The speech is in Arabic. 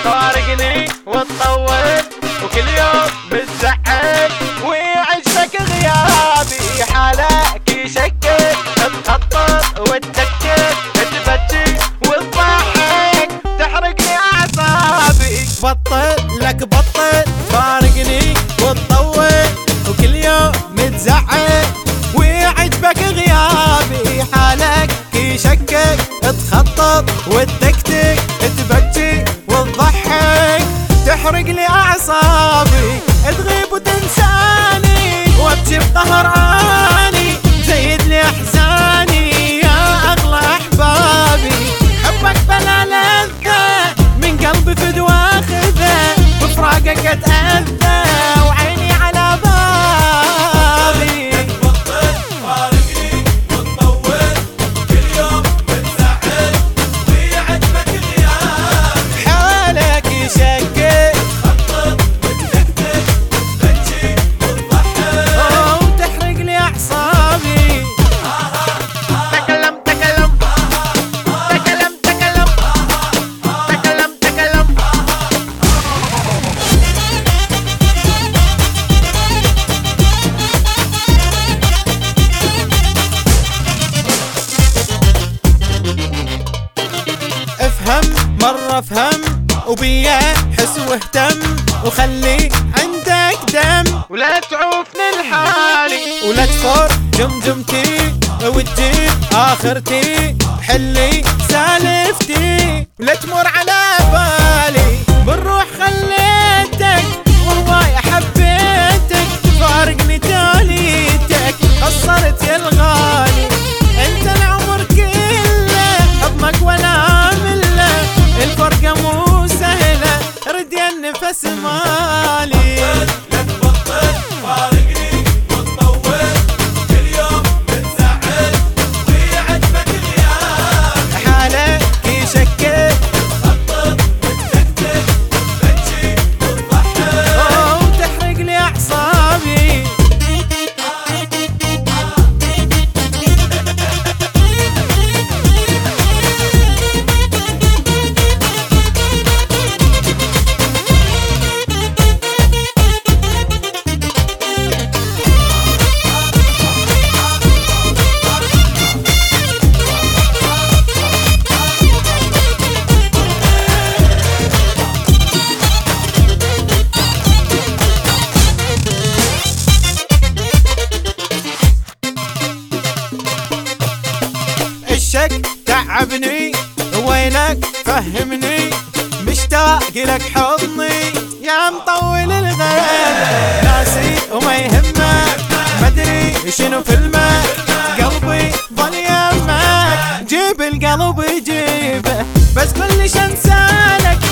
فارقني وتطول وكل يوم بتزعل ويعجبك غيابي حالك يشكل تخطط وتسكت تبكي وتضحك تحرق لي اعصابي بطل لك بطل فارقني وتطول وكل يوم متزعل ويعجبك غيابي حالك يشكك تخطط وتكتك تبكي وتضحك تحرق لي اعصابي تغيب وتنساني وابكي بقهراني زيد لي احزاني يا اغلى احبابي حبك بلا لذة من قلبي فدوى خذه بفراقك اتاذى وعيني على بابي تبطل فارقني وتطول كل يوم بتزعل ويعجبك غيابي حالك يشكك تخطط وتكتك تبكي وتضحك وتحرق لي اعصابي تكلم تكلم تكلم تكلم تكلم تكلم افهم مرة افهم وبيا حس واهتم وخلي عندك دم ولا تعوفني لحالي ولا تفر جمجمتي وتجيب اخرتي حلي سالفتي ولا تمر على بالي بالروح خليتك وهواي حبيتك فارقني تاليتك قصرت يا الغالي انت العمر كله حضنك ولا مله الفرقه مو سهله ردي النفس مالي لك بطل فارقني وتطول كل يوم بتزعل ويعجبك غيابي حالك يشكك تخطط وتكتك تبكي وتضحك وتحرق لي اعصابي الشك تعبني وينك فهمني مشتاق لك حضني يا مطول الغيب ناسي وما يهمك مدري شنو فيلمك قلبي ظل يمك جيب القلب جيبه بس كل شي انسالك